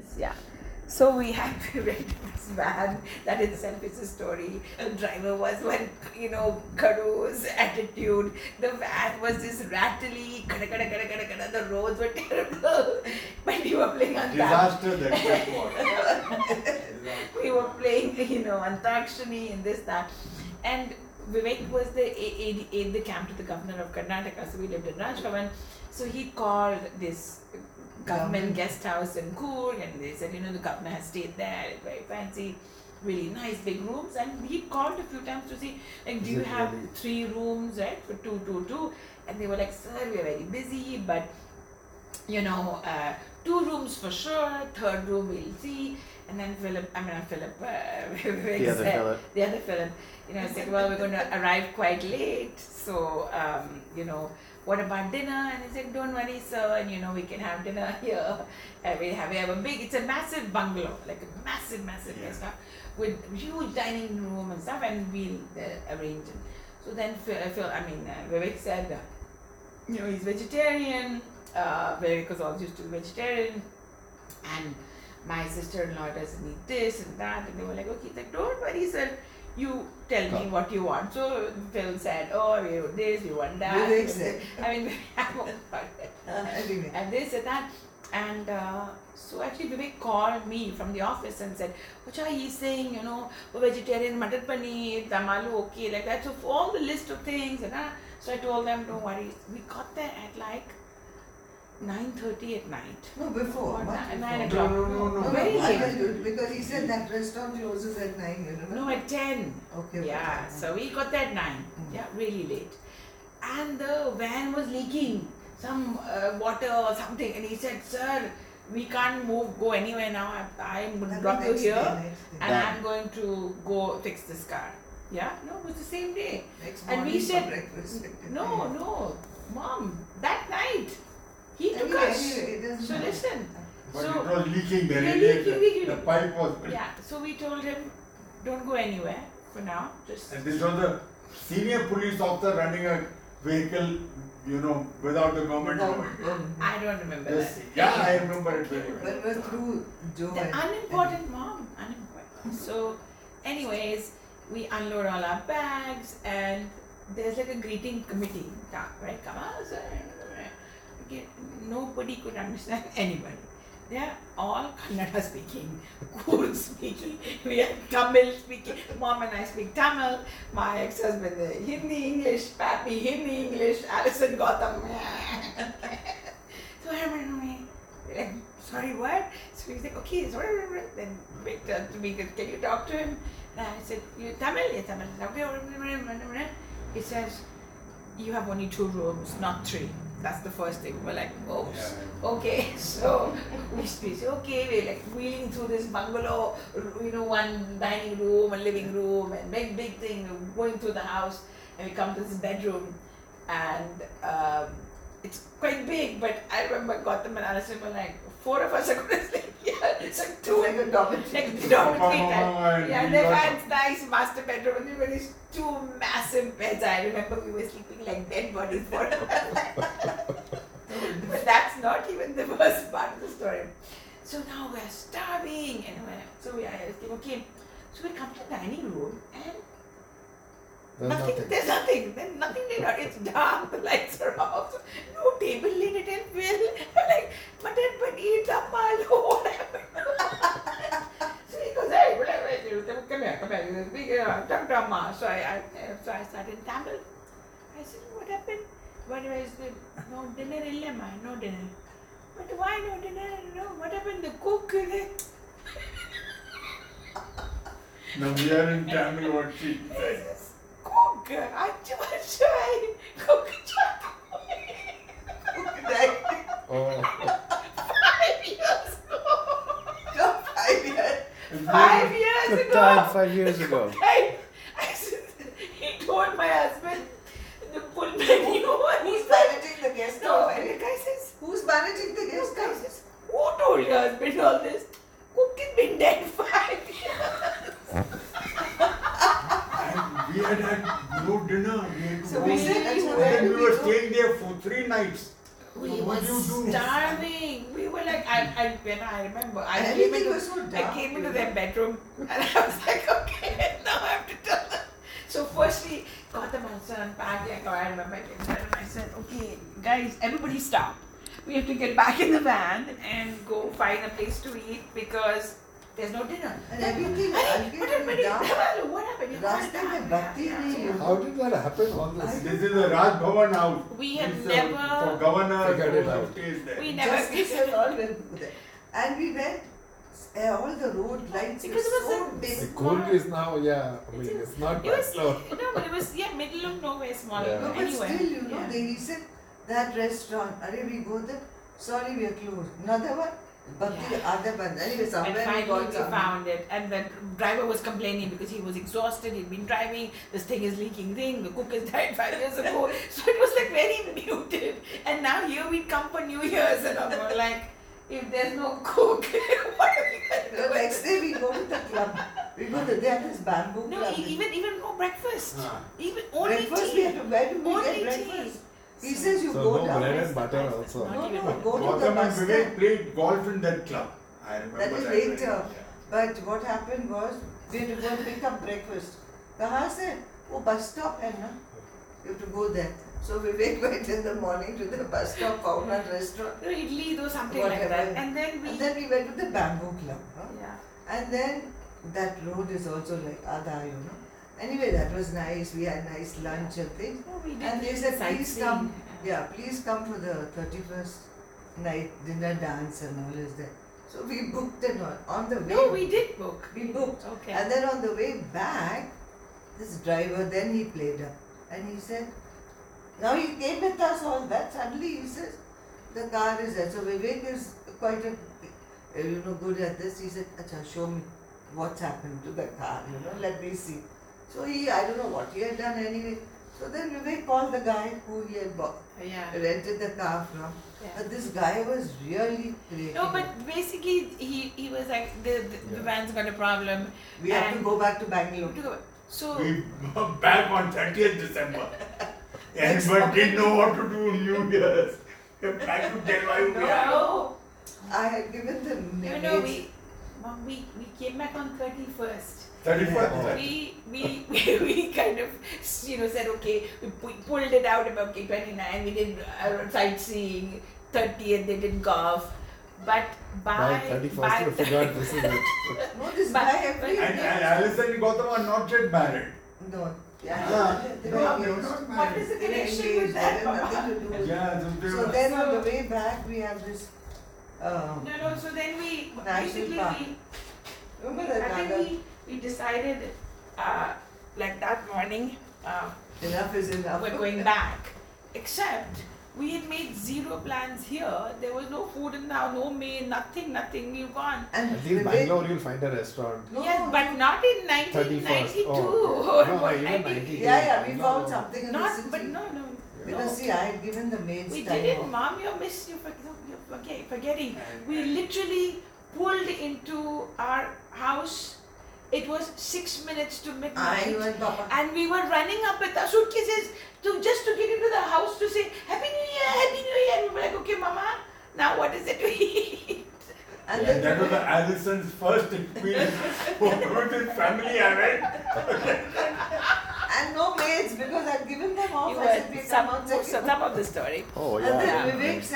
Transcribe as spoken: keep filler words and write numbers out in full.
nineties, yeah. So we had to rent this van. That itself is a story. The driver was one, you know, Kadu's attitude. The van was just rattly. Kada, kada, kada, kada, kada. The roads were terrible. But we were playing on Disaster that that was. We were playing, you know, Antakshari and this, that. And Vivek was the aide aide de camp to the governor of Karnataka. So we lived in Rajbhavan. So he called this government guest house in Coorg, and they said, you know, the governor has stayed there, it's very fancy, really nice big rooms. And he called a few times to see, like, do you have three rooms, right, for two, two, two? And they were like, sir, we're very busy, but, you know, uh, two rooms for sure, third room we'll see. And then Philip, I mean, not Philip, uh, the other said, Philip. the other Philip, you know, said, well, we're going to arrive quite late, so, um, you know, what about dinner? And he said, don't worry, sir, and you know, we can have dinner here. And we have, we have a big, it's a massive bungalow, like a massive, massive Yeah. stuff, with huge dining room and stuff, and we'll uh, arrange it. So then Phil, Phil I mean, uh, Vivek said, uh, you know, he's vegetarian, uh, Vivek was always used to be vegetarian, and my sister-in-law doesn't eat this and that, and they were like, okay, he's like, don't worry, sir, you tell me what you want. So Phil said, oh, we want this, we want that. Vivek said. I mean, I won't find it. Anyway. And this and that. And uh, so actually Vivek called me from the office and said, Ocha, he's saying, you know, vegetarian, matar paneer, damalu, okay, like that. So for all the list of things, and uh, so I told them, don't worry. We got there at like nine thirty at night. No, before. Or Much ni- before. nine No, o'clock. no, no, no. No, Very no, I late. tell you, because he said that restaurant closes at nine, you remember? No, at ten. Okay. Yeah, okay. so we got there at nine. Mm. Yeah, really late. And the van was leaking some uh, water or something. And he said, sir, we can't move, go anywhere now. I, I'm going to That drop was you next here day, next day. and Yeah. I'm going to go fix this car. Yeah, no, it was the same day. Next and we morning for said, breakfast. No, no, mom, that night he took Anyway, us. anyway, it doesn't So matter. listen. But So- it was leaking, the Yeah, radiator, leaking, leaking. the pipe was. Yeah, so we told him, don't go anywhere for now. Just And this was a senior police officer running a vehicle, you know, without the government Oh, knowing. oh. I don't remember Yes. that. Yeah, I Anyway. remember it very But well. it was through Joe The and... unimportant mom, unimportant. So, anyways, we unload all our bags, and there's like a greeting committee, right? Come on, sir. Okay, nobody could understand anybody. They are all Kannada speaking, Kurd speaking, we are Tamil speaking. Mom and I speak Tamil. My ex-husband uh, Hindi English, Pappy Hindi English, Alison Gotham. So I went, like, sorry, what? So he's like, okay, sorry. Then Vic turned to me, can you talk to him? And I said, you Tamil? Yes, Tamil. Okay. He says, you have only two rooms, not three. That's the first thing. We're like, oops. Yeah. Okay, so we we say, okay, we're like wheeling through this bungalow, you know, one dining room, a living room, and big, big thing, we're going through the house, and we come to this bedroom, and um, it's quite big, but I remember Gautam and Alison were like, four of us are going to sleep here. It's like two, Like a dormitory. like dormitory Papa, type. Mama, and Yeah, we they've got- had nice master bedroom, and there were these two massive beds. I remember we were sleeping like dead bodies for But that's not even the worst part of the story. So now we're starving, and we're, so we are asking, okay, so we come to the dining room, and There's nothing, nothing. there's nothing, there's nothing there. It's dark, the lights are off, so no table lit it and Phil, we're like, mutton paneer, damal, what happened? So he goes, hey, whatever, come here, come here, we get tam tam ma. So I, I, so I started Tamil. I said, what happened? What was the, no dinner illa ma, no dinner. But why no dinner? No, what happened? The cook, Now we are in Tamil, what she he said. says, cook, achu achai, cook Oh, Five years ago. Not five years. Five years good ago. died five years ago. I, I said, he told my husband the full menu, and Who's he's like, managing the guest no, house? and the guy says, Who's managing the this guest guy house? says, who told your husband all this? Cook has been dead five years. And we had had no dinner. We had to So go. we said, Really? so And where then do we we were go? staying there for three nights. We So were what do you do? starving. We were like, I, I, when I remember, I And came everything into, was so I dark, came into you their know. bedroom and I was like, okay, now I have to tell them. So firstly, got the monster unpacked. Like, oh, I remember I came there and I said, okay, guys, everybody stop. We have to get back in the van and go find a place to eat because there's no dinner. And everything, Hey, I'll what get happened? it dark. What happened? You Last can't time have- the Bhakti yeah. Day, How did that happen? All this. This is the Raj Bhavan house. We have It's, uh, never- for governor, Figured it who out. stays there. We never Justice and all went there. And we went, uh, all the road lights were Because it was so a- The dim. Coorg is now, yeah, I mean, it's not It bad. was No. no, but it was yeah, middle of nowhere, small. Yeah. No, but Anyway, still, you know, yeah. they he said that restaurant, are we go there? Sorry, we are closed. Another one? Bhakti, Yeah. other one. Anyway, And somewhere we finally got we some. found it, and the driver was complaining because he was exhausted. He'd been driving. This thing is leaking. Thing. The cook has died five years ago. So it was like very muted. And now here we come for New Year's, and I'm all like, if there's no cook, what are we gonna do? The next day we go to the club. We go to there, this bamboo No, club. e- even even no breakfast. Ah. Even only breakfast, tea. we have to, where do we Only get tea. breakfast? He says you So go no down. bread Yes, and butter yes, also. not No, even no, go to the Gautam and bus Vivek stop. played golf in that club. I remember That is very later. well. But what happened was, we had to go and pick up breakfast. कहाँ से? वो bus stop है ना? You have to go there. So Vivek went in the morning to the bus stop, found a restaurant. No, idli, though, something like Whatever. that. And then we. And then we went to the bamboo club. Huh? yeah. And then that road is also like Adha, you know. Anyway, that was nice. We had nice lunch and things. No, we did And they said, please sightseeing. come. Yeah, please come for the thirty-first night dinner dance and all is there. So we booked it on, on the way. No, we did book. We booked. Okay. And then on the way back, this driver, then he played up. And he said, now he came with us all that. Suddenly he says, the car is there. So Vivek is quite a, uh, you know, good at this. He said, Acha, show me what's happened to the car, you know, let me see. So he, I don't know what he had done anyway. So then Vivek called the guy who he had bought, yeah. rented the car from. Yeah. But this guy was really great. No, but basically he he was like the the, the Yeah. van's got a problem. we have to and- go back to Bangalore. To go- So We were back on thirtieth December. And Next but didn't know what to do New Year's. We're back to tell why we are. no, I had given the no, names. no, we Mom, we we came back on thirty first. thirty-first. We, we we we kind of you know said okay, we pu- pulled it out about okay twenty-nine. We did uh, sightseeing. thirtieth they did golf, but by By thirty-first, you forgot this is it. No, this But- guy every And, day. and Alison and Gautam are not yet married. No. Yeah. Ah, they no, were they were engaged. not what married. is the They were connection engaged. with that? They had Papa? nothing to do with it. Yeah, so they So were. then on So- the way back we have this. Um, No, no. So then we National basically park. we. remember I that think Naga? we, we decided, uh, like that morning, uh, Enough is enough. we're going back. Except we had made zero plans here. There was no food in the house, no maid, nothing, nothing. We've gone. And At least Vivek- Bangalore, you'll find a restaurant. No, yes, but no. not in nineteen thirty-first. ninety-two. Oh, okay. No, or even ninety ninety-two. Yeah, yeah, we No, found no. something in the Not, city. but no, no. Because no. see, I had given the maids We time did it, off. Mom. You're miss. You forget. You're forget, forgetting. We literally pulled into our house. It was six minutes to I midnight. know and Papa. And we were running up with our suitcases to just to get into the house to say Happy New Year, Happy New Year. And we were like, okay, Mama, now what is it to eat? And Yeah, then that was the Alison's first experience with his family. I went. and no maids because I'd given them off. You I said, were we some, come out some, second. some of the story. Oh, And yeah. then Yeah. Vivek